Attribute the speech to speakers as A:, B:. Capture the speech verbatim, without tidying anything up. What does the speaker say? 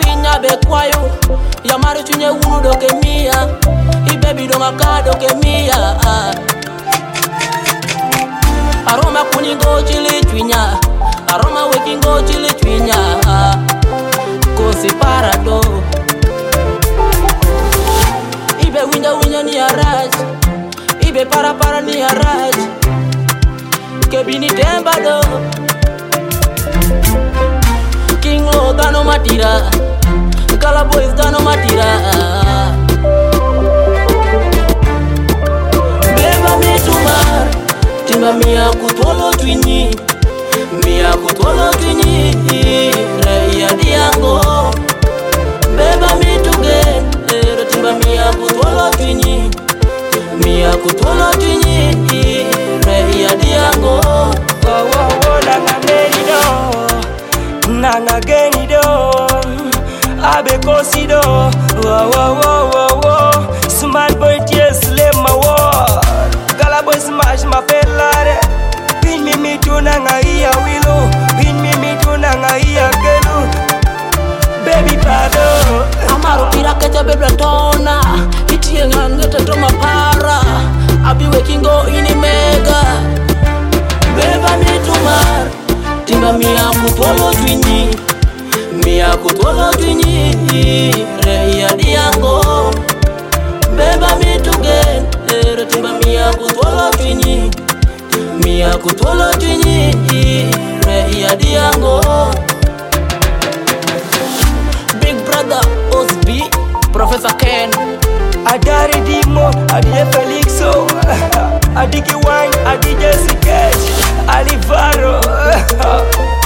A: pinya be kwayo ya mari chunye unu doke mia I baby donga ka doke mia aroma kuningo chili chwinya aroma wekingo chili chwinya kosi parado ibe winja winja ni araj ibe para para ni araj kebini temba do King Lo gano matira Gala Boys gano matira Beba mi tumar Timba miya kutolo twini Miya kutolo twini Reya diango Beba mi tuge Timba miya kutolo twini Miya kutolo twini Reya diango
B: Wow wow wow nanga meri do Nanga geni do Abe kosi do Wow wow wow wow wow Smart boy tears slay my wall Gala boy smash my felare Pin me me to nanga iya willow Pin me me to nanga iya gelu Baby pado
A: Amaro pira kecha bebe tona Itie ngangete to mapara Abi wekingo ini mega Beba mi tumar Timba miya kutolo twini Miya kutolo twini Reya diango Beba mi tugen Timba miya kutolo twini Miya kutolo twini Reya diango Big brother Osby Professor Ken
B: Adari Dimo, Adie Felixo Adiki Wine, Adi Jesse Cash Alivaro